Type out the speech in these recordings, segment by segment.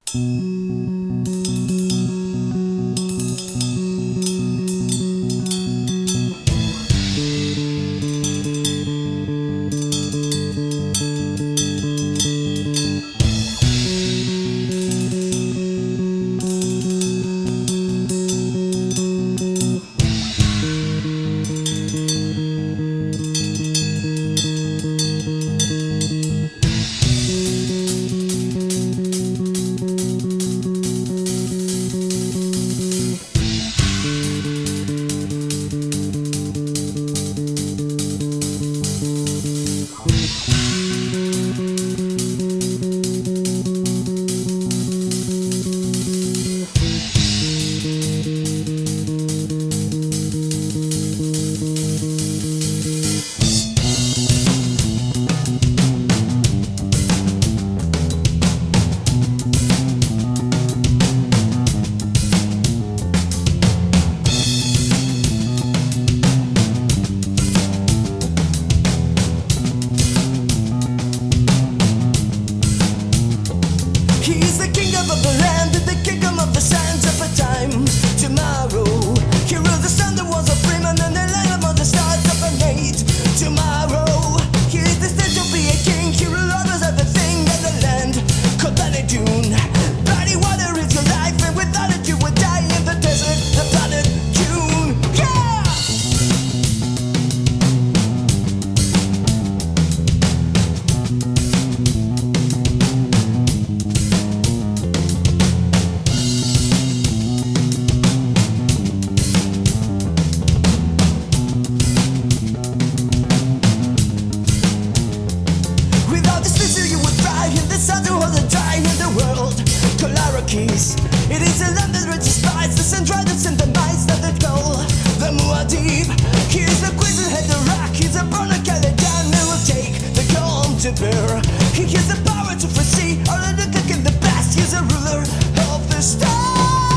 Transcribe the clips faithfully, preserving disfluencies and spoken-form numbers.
He's the kingdom of the land and the kingdom of the sands of a time tomorrow. He rules the sun, the walls of Freeman and the land of the stars of an age tomorrow. He is the stage to be a king. He rules others everything and the land called Planet Dune. Bloody water is your life, and without it you would die in the desert. The planet Dune, yeah. It is a land that reaches spies, the Centradus and the mice that they call the Muad'Dib. He is the quiz that had the rock, he's a burner Caladan and will take the calm to bear. He has the power to foresee all of the good in the past, he's a ruler of the stars.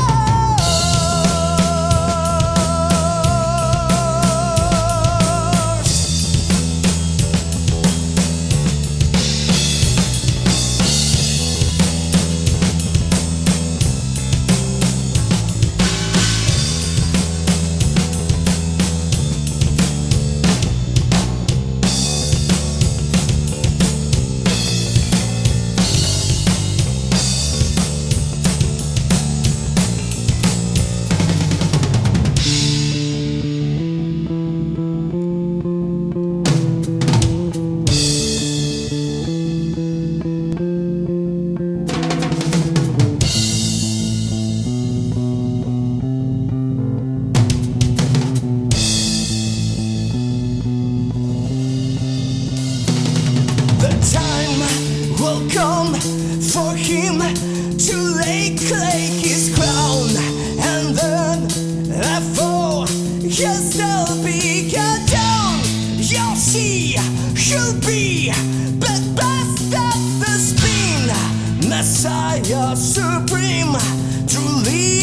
Will come for him to lay clay his crown, and then therefore he'll still be cut down. You'll see, he'll be but best at the spin, Messiah supreme, truly.